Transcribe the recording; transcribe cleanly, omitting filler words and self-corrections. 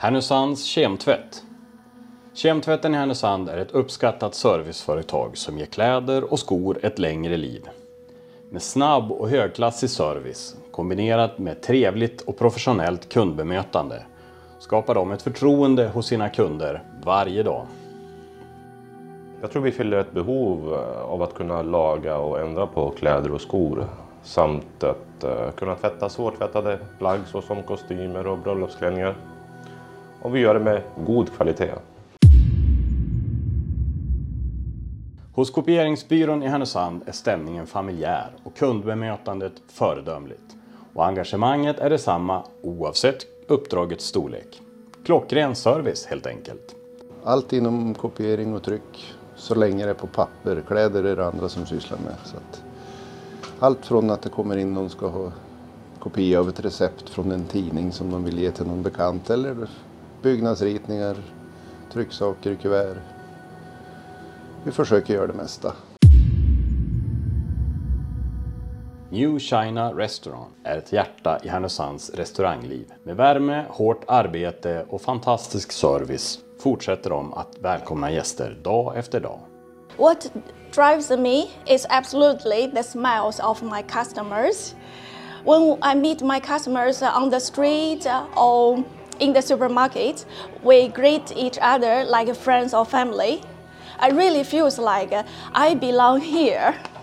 Härnösands kemtvätt. Kemtvätten i Härnösand är ett uppskattat serviceföretag som ger kläder och skor ett längre liv. Med snabb och högklassig service kombinerat med trevligt och professionellt kundbemötande skapar de ett förtroende hos sina kunder varje dag. Jag tror vi fyller ett behov av att kunna laga och ändra på kläder och skor samt att kunna tvätta svårtvättade plagg såsom kostymer och bröllopsklänningar. Och vi gör det med god kvalitet. Hos kopieringsbyrån i Härnösand är stämningen familjär och kundbemötandet föredömligt. Och engagemanget är detsamma oavsett uppdragets storlek. Klockren service helt enkelt. Allt inom kopiering och tryck, så länge det är på papper. Kläder är det andra som sysslar med. Så att allt från att det kommer in någon ska ha kopia av ett recept från en tidning som de vill ge till någon bekant. Eller byggnadsritningar, trycksaker i kuvert. Vi försöker göra det mesta. New China Restaurant är ett hjärta i Härnösands restaurangliv. Med värme, hårt arbete och fantastisk service fortsätter de att välkomna gäster dag efter dag. What drives me is absolutely the smiles of my customers. When I meet my customers on the street or in the supermarket, we greet each other like friends or family. I really feel like I belong here.